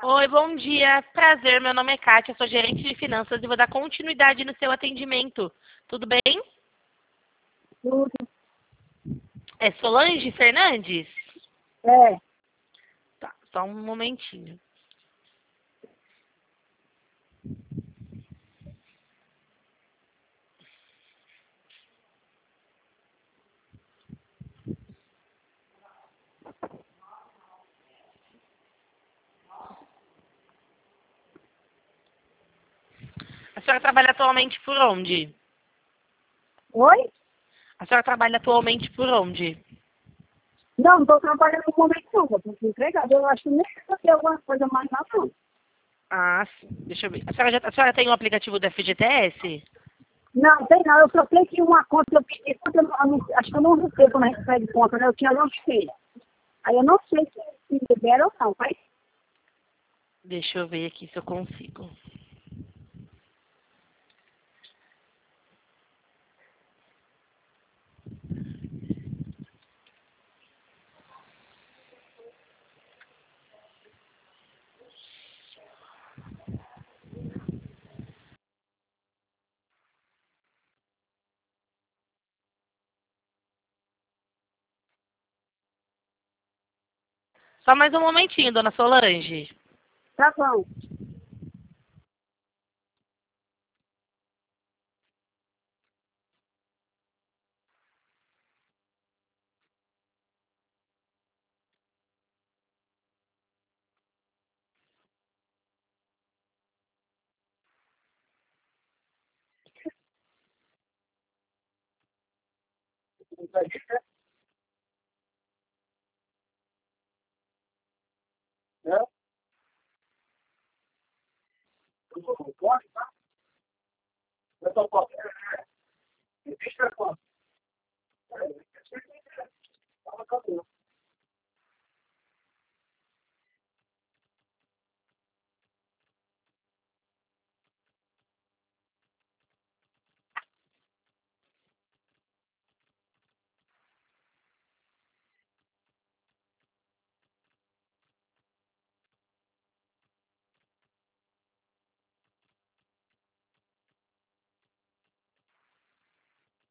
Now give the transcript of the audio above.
Oi, bom dia. Prazer, meu nome é Kátia, sou gerente de finanças e vou dar continuidade no seu atendimento. Tudo bem? Tudo. É Solange Fernandes? É, Tá, só um momentinho. A senhora trabalha atualmente por onde? oi? A senhora trabalha atualmente por onde? Não estou trabalhando no momento não, vou ter que entregar. Eu acho que nem fazer alguma coisa mais não. Ah, sim. Deixa eu ver. A senhora tem o aplicativo do FGTS? Não, tem não. Eu só tenho que uma conta, eu pedi conta, acho que eu não recebo na regra de conta, né? Eu tinha 9 filhos. Aí eu não sei se libera ou não, mas Deixa eu ver aqui se eu consigo. Só mais um momentinho, dona Solange. tá bom. É?